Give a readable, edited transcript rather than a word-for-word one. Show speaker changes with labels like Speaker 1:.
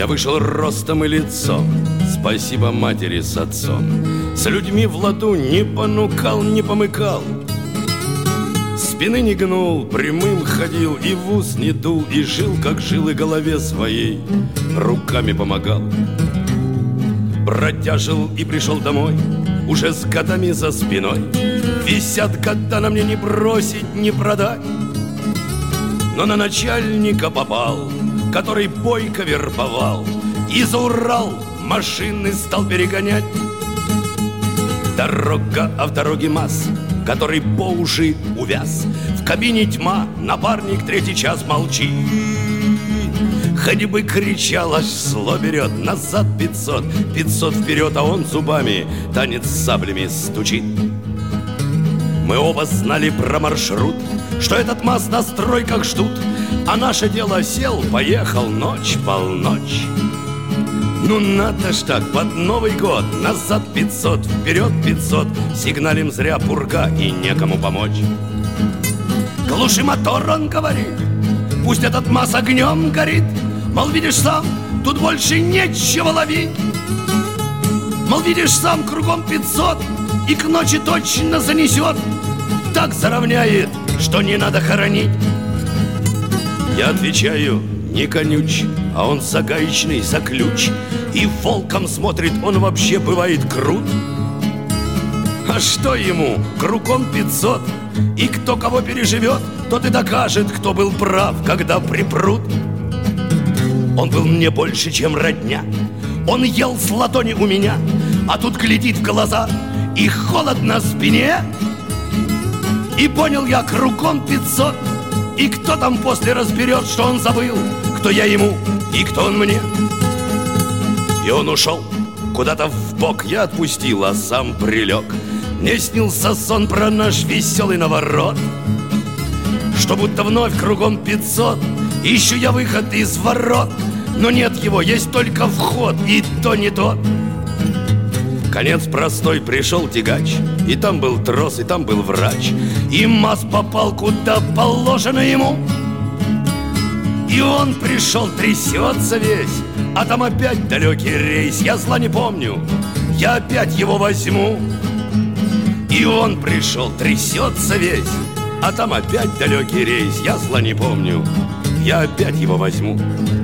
Speaker 1: Я вышел ростом и лицом, спасибо матери с отцом. С людьми в ладу не понукал, не помыкал, спины не гнул, прямым ходил, и в ус не дул, и жил, как жил, и голове своей руками помогал. Бродяжил и пришел домой, уже с годами за спиной. Висят года на мне, не бросить, не продать. Но на начальника попал, который бойко вербовал, и за Урал машины стал перегонять. Дорога, а в дороге масс, который по уши увяз. В кабине тьма, напарник третий час молчит. Хоть бы кричал, аж зло берет. Назад 500, 500 вперед, а он зубами танец с саблями стучит. Мы оба знали про маршрут, что этот МАЗ на стройках ждут, а наше дело сел, поехал, ночь, полночь. Ну надо ж так, под Новый год. Назад 500, вперед 500, сигналим зря пурга и некому помочь. Глуши мотор, он говорит, пусть этот МАЗ огнем горит. Мол, видишь сам, тут больше нечего ловить. Мол, видишь сам, кругом 500, и к ночи точно занесет. Так заровняет, что не надо хоронить. Я отвечаю, не конюч, а он за гаечный, за ключ. И волком смотрит, он вообще бывает крут. А что ему, кругом 500, и кто кого переживет, тот и докажет, кто был прав, когда припрут. Он был мне больше, чем родня, он ел с ладони у меня, а тут глядит в глаза, и холод на спине. И понял я, кругом 500, и кто там после разберет, что он забыл, кто я ему и кто он мне. И он ушел куда-то в бок, я отпустил, а сам прилег. Мне снился сон про наш веселый наворот, что будто вновь кругом 500, ищу я выход из ворот, но нет его, есть только вход, и то не тот. Конец простой, пришел тягач, и там был трос, и там был врач, и МАЗ попал куда положено ему. И он пришел, трясется весь, а там опять далекий рейс. Я зла не помню, я опять его возьму. И он пришел, трясется весь, а там опять далекий рейс. Я зла не помню, я опять его возьму.